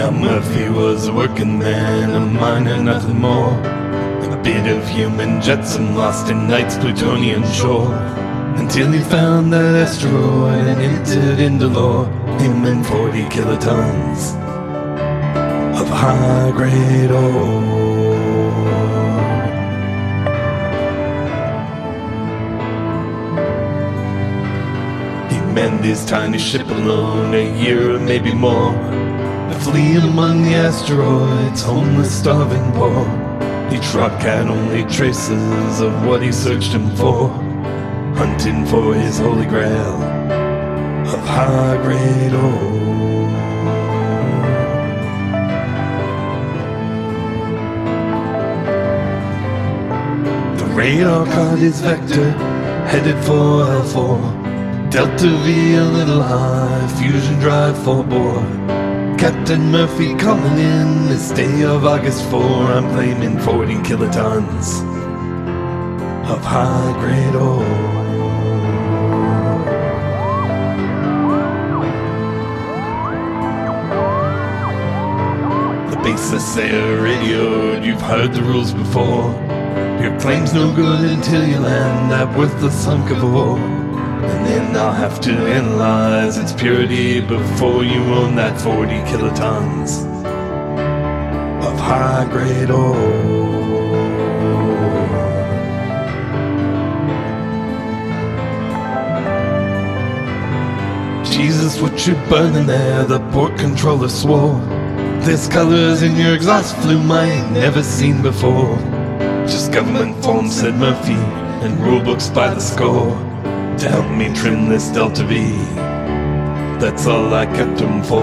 Now Murphy was a working man, a miner, nothing more. A bit of human jetsam lost in night's Plutonian shore. Until he found that asteroid and entered into lore. Him and 40 kilotons of high-grade ore. Manned his tiny ship alone, a year or maybe more, to flee among the asteroids, homeless, starving, poor. Each rock had only traces of what he searched him for, hunting for his holy grail of high-grade ore. The radar caught his vector, headed for L4. Delta V a little high, fusion drive full bore. Captain Murphy calling in this day of August 4. I'm claiming 40 kilotons of high-grade ore. The basis there radioed, you've heard the rules before. Your claim's no good until you land that worthless hunk of ore. And then I'll have to analyze its purity before you own that 40 kilotons of high-grade ore. Jesus, what you burning there? The port controller swore. There's colors in your exhaust flume I ain't never seen before. Just government forms, said Murphy, and rulebooks by the score, to help me trim this Delta V. That's all I kept them for.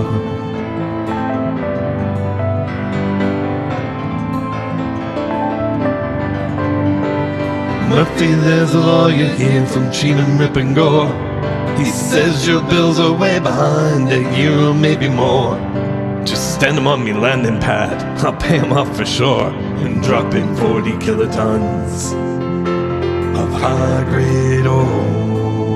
Murphy, there's a lawyer here from Cheatham, Rip and Gore. He says your bills are way behind, a year or maybe more. Just stand him on me landing pad, I'll pay him off for sure, and drop in 40 kilotons of high-grade ore.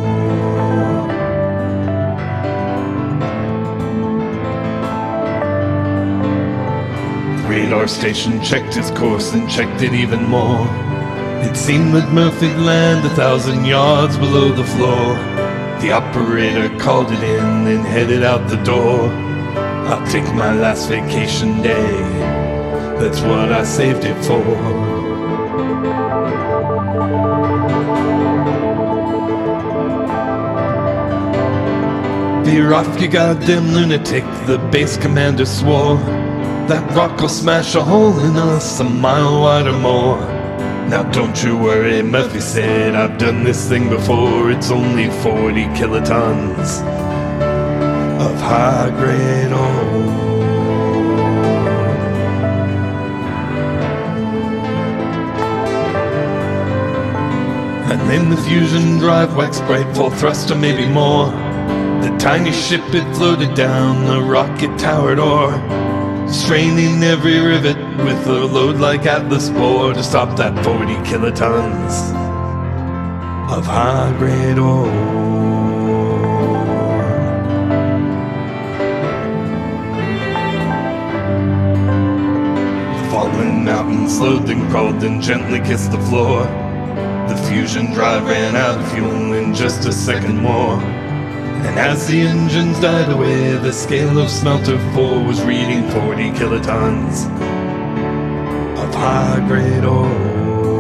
The radar station checked his course and checked it even more. It seemed that Murphy'd land 1,000 yards below the floor. The operator called it in, then headed out the door. I'll take my last vacation day, that's what I saved it for. Veer off, you goddamn lunatic, the base commander swore. That rock will smash a hole in us a mile wide or more. Now don't you worry, Murphy said, I've done this thing before. It's only 40 kilotons of high-grade ore. And then the fusion drive waxed bright, full thrust or maybe more. The tiny ship, it floated down, the rocket towered o'er, straining every rivet with a load like Atlas bore, to stop that 40 kilotons of high-grade ore. The fallen mountain slowed, then crawled, then gently kissed the floor. The fusion drive ran out of fuel in just a second more. And as the engines died away, the scale of Smelter 4 was reading 40 kilotons of high-grade ore.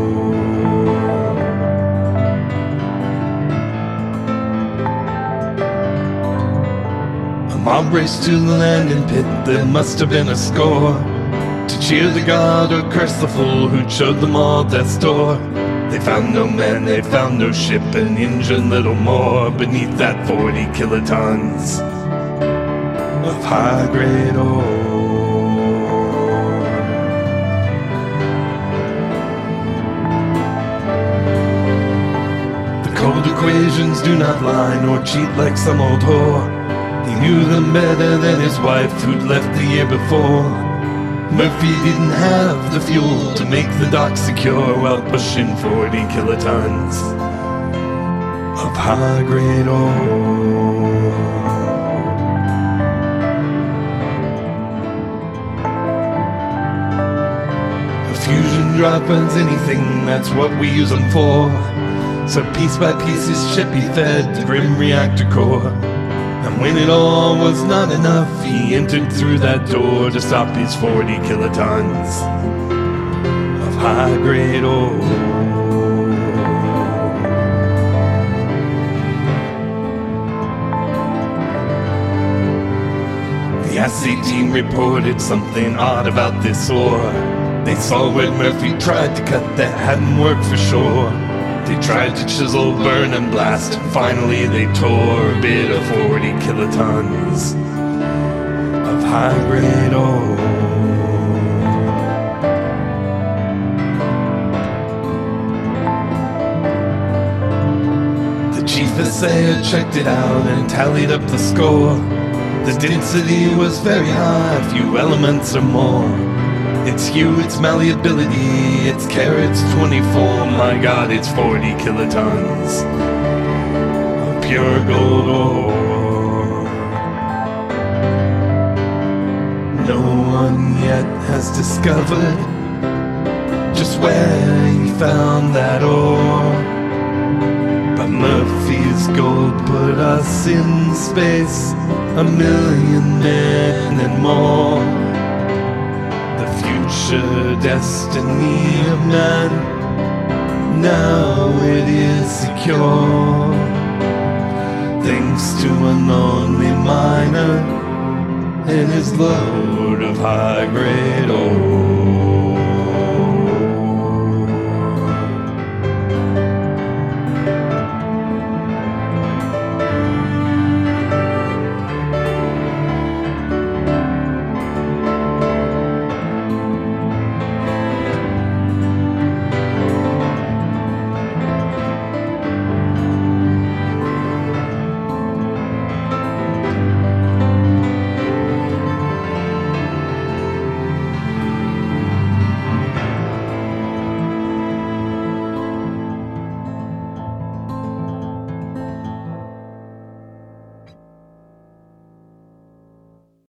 A mob raced to the landing pit, there must have been a score, to cheer the god or curse the fool who'd showed them all death's door. They found no man, they found no ship, an engine little more beneath that 40 kilotons of high-grade ore. The cold equations do not lie nor cheat like some old whore. He knew them better than his wife who'd left the year before. Murphy didn't have the fuel to make the dock secure while pushing 40 kilotons of high-grade ore. fusion drop-ins, anything, that's what we use them for. So piece by piece his ship he fed the grim reactor core. And when it all was not enough, he entered through that door to stop these 40 kilotons of high-grade ore. The assay team reported something odd about this ore. They saw when Murphy tried to cut that hadn't worked for sure. They tried to chisel, burn, and blast. Finally they tore a bit of 40 kilotons of high-grade ore. The chief assayer checked it out and tallied up the score. The density was very high, a few elements or more. Its hue, its malleability, its carats 24. My God, it's 40 kilotons of pure gold ore. No one yet has discovered just where he found that ore. But Murphy's gold put us in space, 1,000,000 men and more. The future destiny of man, now it is secure, thanks to a lonely miner and his load of high-grade ore.